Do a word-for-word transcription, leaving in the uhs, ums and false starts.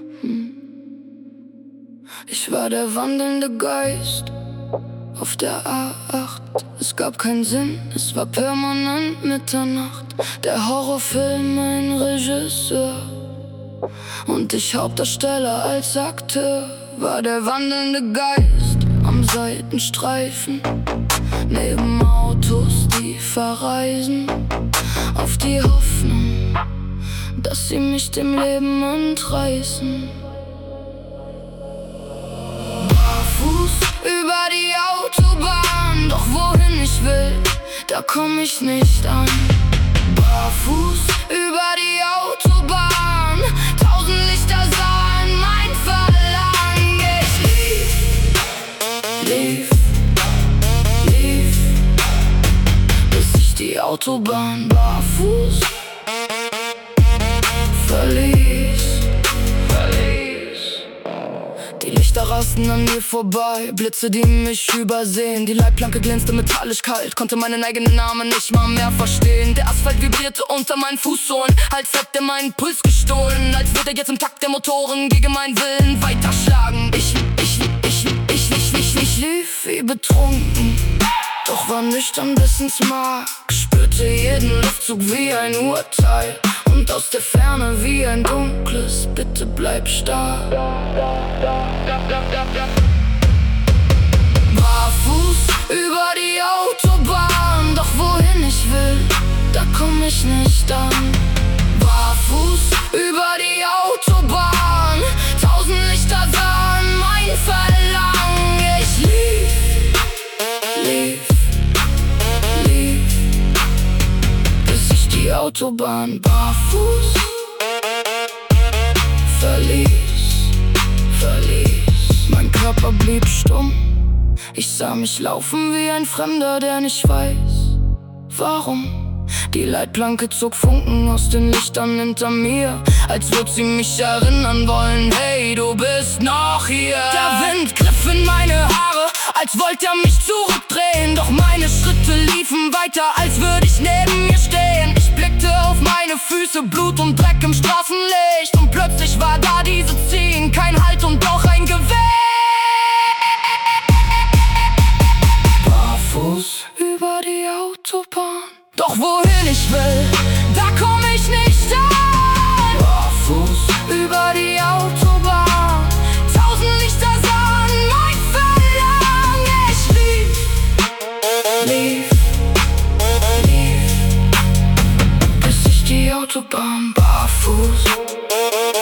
Ich war der wandelnde Geist auf der A acht. Es gab keinen Sinn, es war permanent Mitternacht. Der Horrorfilm ein Regisseur und ich Hauptdarsteller als Akteur. War der wandelnde Geist am Seitenstreifen, neben Autos, die verreisen, auf die Hoffnung, dass sie mich dem Leben entreißen. Barfuß über die Autobahn, doch wohin ich will, da komm ich nicht an. Barfuß über die Autobahn, tausend Lichter sahen mein Verlangen. Ich lief, lief, lief, bis ich die Autobahn barfuß verließ, verließ. Die Lichter rasten an mir vorbei, Blitze, die mich übersehen. Die Leitplanke glänzte metallisch kalt, konnte meinen eigenen Namen nicht mal mehr verstehen. Der Asphalt vibrierte unter meinen Fußsohlen, als hätte mein Puls gestohlen. Als würde er jetzt im Takt der Motoren gegen meinen Willen weiterschlagen. Ich, ich, ich, ich, ich, ich, ich, ich lief wie betrunken, doch war nüchtern bis ins Mark. Spürte jeden Luftzug wie ein Urteil und aus der Ferne wie ein dunkles Bitte bleib stark. Barfuß über die Autobahn, doch wohin ich will, da komm ich nicht an. Barfuß über die Autobahn, tausend Lichter sahen mein Verlangen. Ich lief, lief, lief, bis ich die Autobahn barfuß verließ, verließ. Mein Körper blieb stumm, ich sah mich laufen wie ein Fremder, der nicht weiß, warum. Die Leitplanke zog Funken aus den Lichtern hinter mir, als würd sie mich erinnern wollen, hey, du bist noch hier. Der Wind griff in meine Haare, als wollte er mich zurückdrehen, doch meine Schritte liefen weiter, als würde ich neben mir stehen. Ich blickte auf meine Füße, Blut und Dreck im Straßenlicht, und plötzlich war da diese Ziehen, kein Halt und doch ein Gewehr. Barfuß über die Autobahn, doch wohin ich will, da komm ich nicht an. Barfuß über die Autobahn, tausend Lichter sahen mein Verlangen. Ich lief, lief, lief, bis ich die Autobahn barfuß